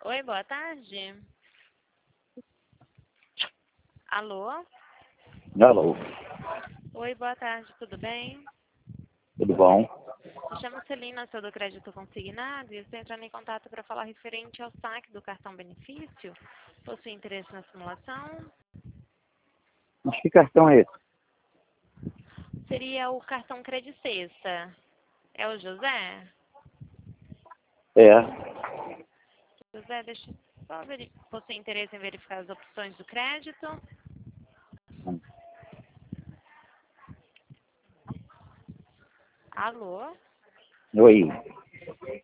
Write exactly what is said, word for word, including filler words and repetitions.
Oi, boa tarde. Alô? Alô, Oi, boa tarde, tudo bem? tudo bom? Me chamo Celina, sou do Crédito Consignado e estou entrando em contato para falar referente ao saque do cartão benefício. Possui interesse na simulação? Mas que cartão é esse? Seria o cartão Credit Sexta. É o José? É, José, deixa eu só ver. Possui interesse em verificar as opções do crédito? Alô? oi.